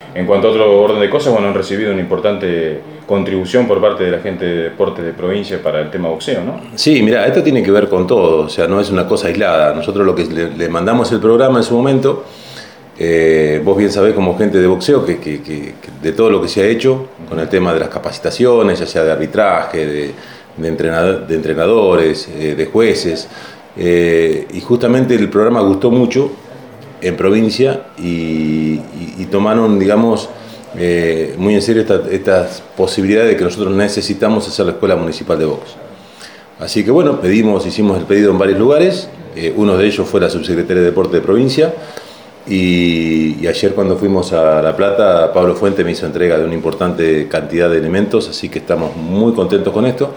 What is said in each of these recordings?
En cuanto a otro orden de cosas, bueno, han recibido una importante contribución por parte de la gente de deportes de provincia para el tema boxeo, ¿no? Sí, mira, esto tiene que ver con todo, o sea, no es una cosa aislada. Nosotros lo que le mandamos el programa en su momento, vos bien sabés como gente de boxeo que de todo lo que se ha hecho con el tema de las capacitaciones, ya sea de arbitraje, de entrenadores, de jueces, y justamente el programa gustó mucho en provincia y tomaron, digamos, muy en serio estas posibilidades de que nosotros necesitamos hacer la Escuela Municipal de Box. Así que bueno, hicimos el pedido en varios lugares, uno de ellos fue la Subsecretaría de Deporte de provincia, y ayer cuando fuimos a La Plata, Pablo Fuente me hizo entrega de una importante cantidad de elementos, así que estamos muy contentos con esto.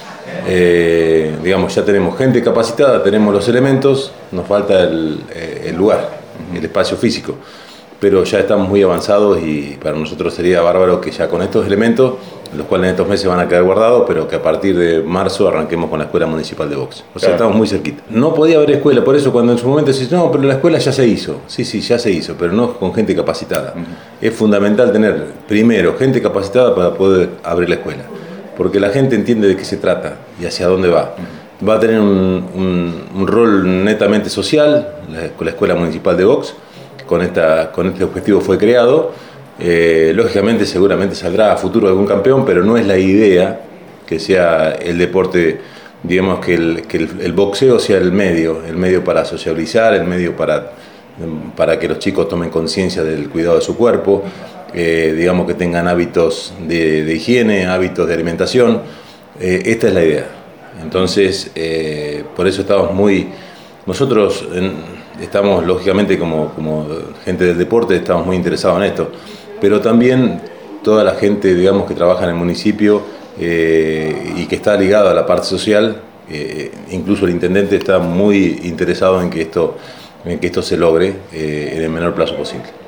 Digamos, ya tenemos gente capacitada, tenemos los elementos, nos falta el lugar, el espacio físico, pero ya estamos muy avanzados y para nosotros sería bárbaro que ya con estos elementos, los cuales en estos meses van a quedar guardados, pero que a partir de marzo arranquemos con la Escuela Municipal de Box. O sea, claro, estamos muy cerquita. No podía haber escuela, por eso cuando en su momento decís, no, pero la escuela ya se hizo. Sí, ya se hizo, pero no con gente capacitada. Es fundamental tener primero gente capacitada para poder abrir la escuela, porque la gente entiende de qué se trata y hacia dónde va. Va a tener un rol netamente social, la Escuela Municipal de Box, con este objetivo fue creado. Lógicamente seguramente saldrá a futuro algún campeón, pero no es la idea que sea el deporte, digamos que el boxeo sea el medio para sociabilizar, el medio para que los chicos tomen conciencia del cuidado de su cuerpo, digamos que tengan hábitos de higiene, hábitos de alimentación. Esta es la idea. Entonces, por eso nosotros estamos lógicamente como gente del deporte, estamos muy interesados en esto, pero también toda la gente, digamos, que trabaja en el municipio y que está ligada a la parte social, incluso el intendente está muy interesado en que esto se logre en el menor plazo posible.